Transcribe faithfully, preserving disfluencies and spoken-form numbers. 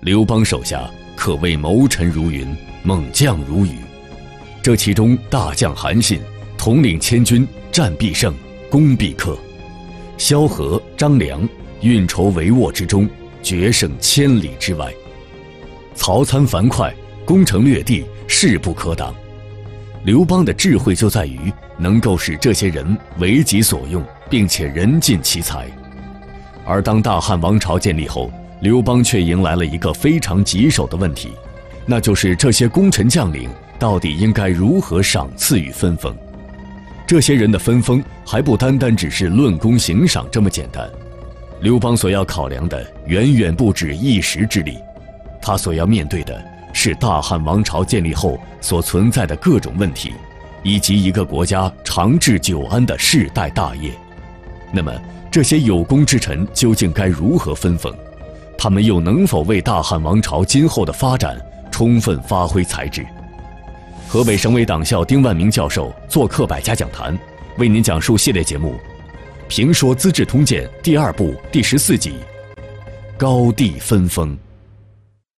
刘邦手下可谓谋臣如云，猛将如雨。这其中，大将韩信统领千军，战必胜，攻必克；萧何、张良运筹帷幄之中，决胜千里之外。曹参、樊哙攻城略地，势不可挡。刘邦的智慧就在于能够使这些人为己所用，并且人尽其才。而当大汉王朝建立后，刘邦却迎来了一个非常棘手的问题，那就是这些功臣将领到底应该如何赏赐与分封。这些人的分封还不单单只是论功行赏这么简单，刘邦所要考量的远远不止一时之力，他所要面对的是大汉王朝建立后所存在的各种问题，以及一个国家长治久安的世代大业。那么这些有功之臣究竟该如何分封？他们又能否为大汉王朝今后的发展充分发挥才智？河北省委党校丁万明教授做客百家讲坛，为您讲述系列节目《评说资治通鉴》第二部第十四集：高地分封。